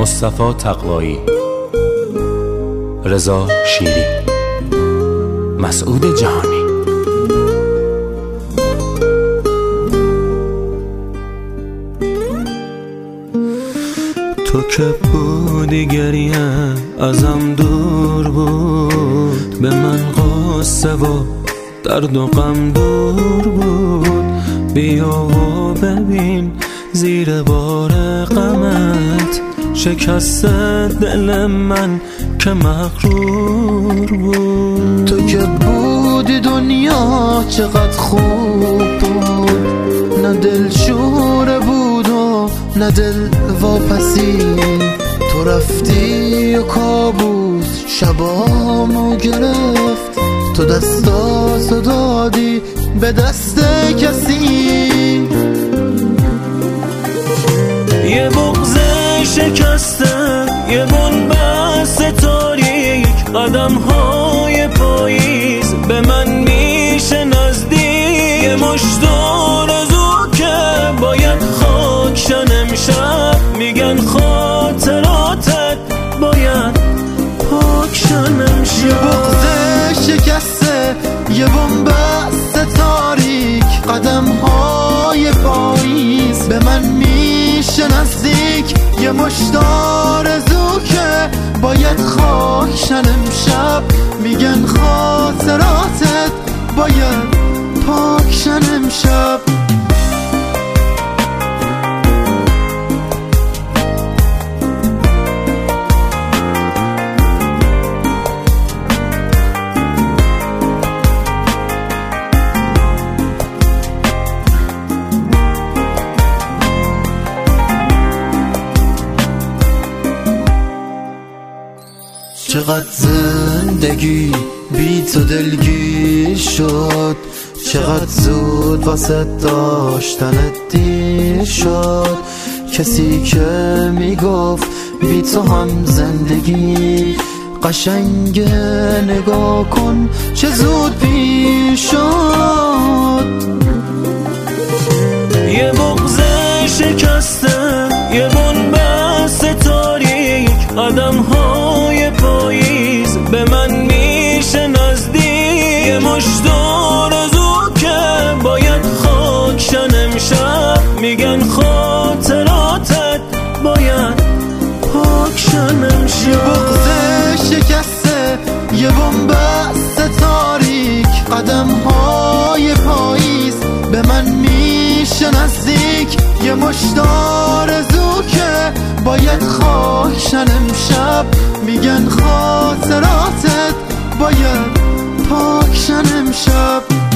مصطفی تقوایی، رضا شیری، مسعود جهانی. تو که بودی گریه ازم دور بود، به من قصه و درد و غم دور بود. بیا و ببین زیر بار غمت شکست دل من که مغرور بود. تو که بودی دنیا چقدر خوب بود، نه دل شوره بود و نه دل واپسی. تو رفتی و کابوس شبامو گرفت، تو دستاتو دادی به دست کسی. یه بغض شکسته، یه بنبست تاریک، قدم‌های پاییز به من میشه نزدیک. یه مشت آرزو که باید خاک شن امشب، میگن خاطراتت باید پاک شن امشب. یه بغض شکسته، یه بنبست تاریک، قدم‌های پاییز به من میشه نزدیک. یه مشت آرزو که باید خاک شن امشب، میگن خاطراتت باید پاک شن امشب. چقدر زندگی بی تو دلگیر شد، چقدر زود واسه داشتنت دیر شد. کسی که میگفت بی تو هم زندگی قشنگه، نگاه کن چه زود پیش شد. یه بغض شکسته، یه بنبست تاریک، قدم‌های پاییز به من میشه نزدیک. یه مشت آرزو که باید خاک شن امشب، میگن خاطراتت باید پاک شن امشب. یه بغض شکسته، یه بنبست تاریک، قدم‌های پاییز به من میشه نزدیک. یه مشت آرزو که باید خاک شن امشب، میگن خاطراتت باید پاک شن امشب.